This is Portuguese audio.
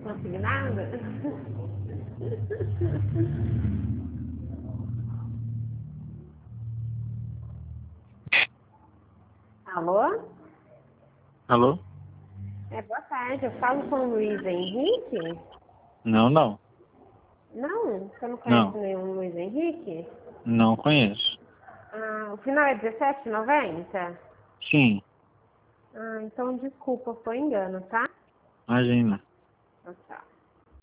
Não consegui nada? Alô? Alô? Boa tarde. Eu falo com o Luiz Henrique? Não, não. Não? Você não conhece Não. nenhum Luiz Henrique? Não conheço. O final é 1790? Sim, Então desculpa, foi engano, tá? imagina. Tchau.